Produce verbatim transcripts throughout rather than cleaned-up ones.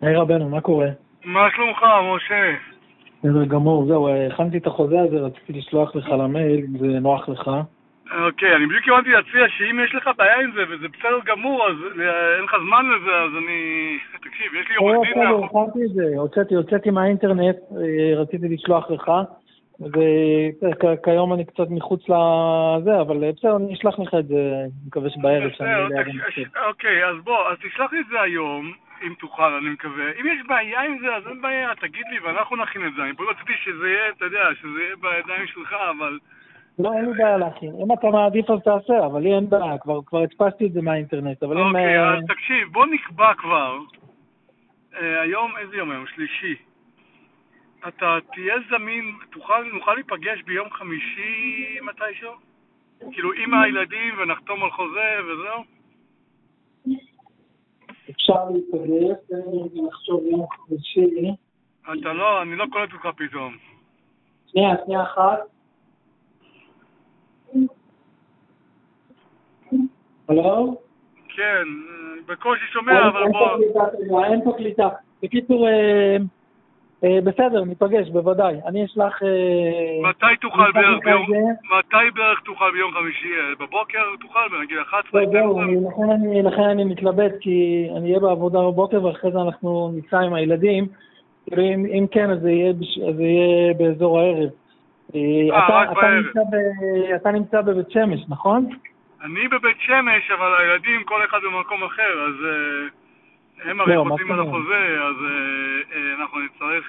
היי רבנו, מה קורה? מה שלומך, משה? בסדר גמור, זהו, הכנתי את החוזה הזה, רציתי לשלוח לך למייל, אם זה נוח לך. אוקיי, אני בדיוק כיוונתי להציע שאם יש לך בעיה עם זה וזה בסדר גמור, אז אין לך זמן לזה, אז אני... תקשיב, יש לי עורך דין... בסדר, הכנתי את זה, הוצאתי, הוצאתי מהאינטרנט, רציתי לשלוח לך, וכיום אני קצת מחוץ לזה, אבל בסדר, אני אשלח לך את זה, אני מקווה שבערב שאני יודע גם בסדר. אוקיי, אז בוא, אז תשלח לי את זה היום, אם תוכל, אני מקווה. אם יש בעיה עם זה, אז אין בעיה, תגיד לי, ואנחנו נכין את זה. אני פה רציתי שזה יהיה, אתה יודע, שזה יהיה בידיים שלך, אבל... לא, אין לי בעיה להכין. אם אתה מעדיף אז תעשה, אבל לי אין בעיה, כבר, כבר הדפסתי את זה מהאינטרנט, אבל אם... אוקיי, אז תקשיב, בוא נקבע כבר. היום, איזה יום היום? שלישי. אתה תהיה זמין, תוכל, נוכל להיפגש ביום חמישי מתישהו? כאילו עם הילדים ונחתום על חוזה וזהו? אפשר להיפגש, אני לחשוב יום חמישי. אתה לא, אני לא קולט אותך פתאום. שנייה, שנייה אחת. הלו? כן, בקושי שומע, אבל בוא... אין פה קליטה. בקיצור, בסדר, ניפגש, בוודאי. אני אשלח... מתי תוכל בערך ביום... מתי בערך תוכל ביום חמישי? בבוקר תוכל? נגיד אחת עשרה? זהו, לכן אני מתלבט, כי אני אהיה בעבודה בבוקר, ואחרי זה אנחנו ניסע עם הילדים. אם כן, אז זה יהיה באזור הערב. אתה נמצא בבית שמש, נכון? אני בבית שמש, אבל הילדים כל אחד במקום אחר, אז הם הרי חותמים על החוזה, אז אנחנו נצטרך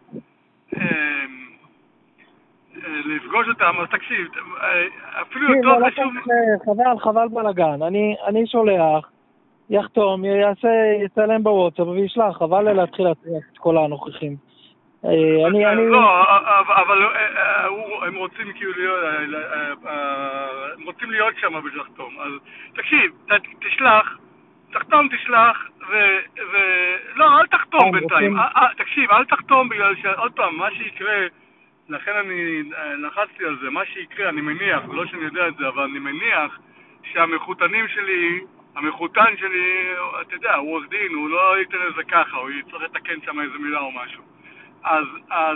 לפגוש אותם. אז תקשיב, אפילו יותר חשוב... חבל, חבל בלגן. אני שולח, יחתום, יצלם בוואטסאפ וישלח, חבל להתחיל להצליח את כל הנוכחים. לא, אבל הם רוצים כאילו להיות, הם רוצים להיות שם בשביל לחתום. אז תקשיב, תשלח, תחתום תשלח, ולא, אל תחתום בינתיים. תקשיב, אל תחתום בגלל שעוד פעם, מה שיקרה, לכן אני לחצתי על זה, מה שיקרה, אני מניח, לא שאני יודע את זה, אבל אני מניח שהמחותנים שלי, המחותן שלי, אתה יודע, הוא עורך דין, הוא לא ייתן לזה ככה, הוא יצטרך לתקן שם איזה מילה או משהו. אז, אז...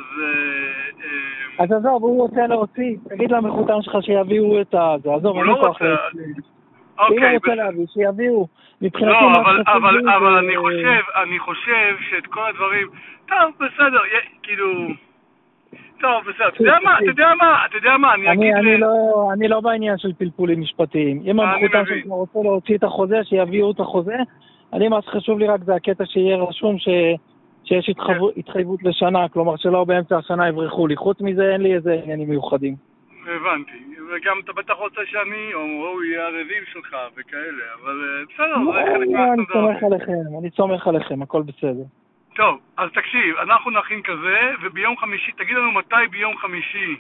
אז עזוב, הוא רוצה להוציא, תגיד למחותן שלך שיביאו את זה, עזוב, אני כוח להוציא. אם הוא רוצה להביא, שיביאו. לא, אבל אני חושב, אני חושב שאת כל הדברים... טוב, בסדר, כאילו... טוב, בסדר, אתה יודע מה, אתה יודע מה, אתה יודע מה, אני אגיד... אני לא בעניין של פלפולים משפטיים. אם המחותן שלך רוצה להוציא את החוזה, שיביאו את החוזה, אני מה שחשוב לי רק זה הקטע שיהיה רשום ש... שיש התחייבות לשנה, כלומר שלא באמצע השנה יברחו לי. חוץ מזה אין לי איזה עניינים מיוחדים. הבנתי, וגם אתה בטח רוצה שאני, או הוא יהיה הרביב שלך וכאלה, אבל בסדר, זה חלק מהסטנדרט. אני סומך עליכם, אני סומך עליכם, הכל בסדר. טוב, אז תקשיב, אנחנו נכין כזה, וביום חמישי, תגיד לנו מתי ביום חמישי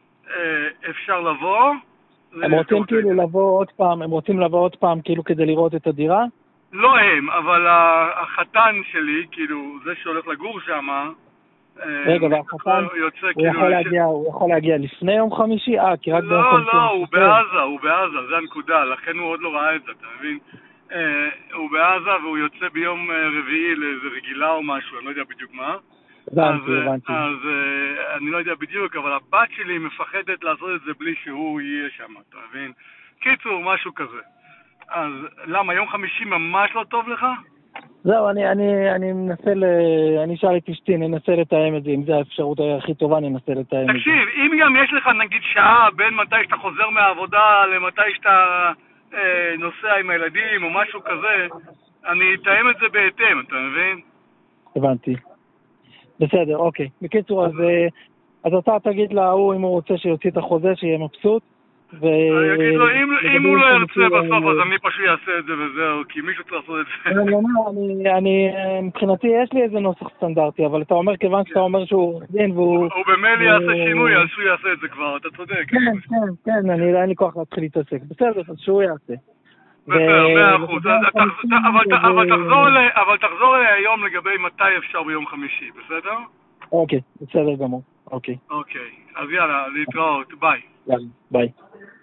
אפשר לבוא. הם רוצים כאילו לבוא עוד פעם, הם רוצים לבוא עוד פעם כאילו כדי לראות את הדירה? לא הם, אבל החתן שלי, כאילו, זה שהולך לגור שם, רגע, והחתן, הוא יכול להגיע לפני יום חמישי? אה, כי רק ביום חמישי. לא, לא, הוא בעזה, הוא בעזה, זה הנקודה, לכן הוא עוד לא ראה את זה, אתה מבין? הוא בעזה והוא יוצא ביום רביעי לאיזה רגילה או משהו, אני לא יודע בדיוק מה. הבנתי, הבנתי. אז אני לא יודע בדיוק, אבל הבת שלי מפחדת לעשות את זה בלי שהוא יהיה שם, אתה מבין? קיצור, משהו כזה. אז למה, יום חמישי ממש לא טוב לך? זהו, אני, אני, אני מנסה ל... אני אשאל את אשתי, ננסה לתאם את זה, אם זה האפשרות הכי טובה, ננסה לתאם את זה. תקשיב, אם גם יש לך נגיד שעה בין מתי שאתה חוזר מהעבודה למתי שאתה אה, נוסע עם הילדים או משהו כזה, אני אתאם את זה בהתאם, אתה מבין? הבנתי. בסדר, אוקיי. בקיצור, אז, אז אתה תגיד להוא אם הוא רוצה שיוציא את החוזה, שיהיה מבסוט. ו... אני אגיד לו, אם, אם הוא לא ירצה בסוף, אז אני פשוט אעשה את זה וזהו, כי מישהו צריך לעשות את זה. אני אומר, אני, אני, מבחינתי יש לי איזה נוסח סטנדרטי, אבל אתה אומר, כיוון שאתה אומר שהוא עורך דין והוא... הוא במילא יעשה שינוי, אז שהוא יעשה את זה כבר, אתה צודק. כן, כן, כן, אני אין לי כוח להתחיל להתעסק. בסדר, אז שהוא יעשה. בסדר, מאה אחוז. אבל תחזור אליי היום לגבי מתי אפשר ביום חמישי, בסדר? אוקיי, בסדר גמור. אוקיי. אוקיי, אז יאללה, להתראות, ביי. יאללה, ביי.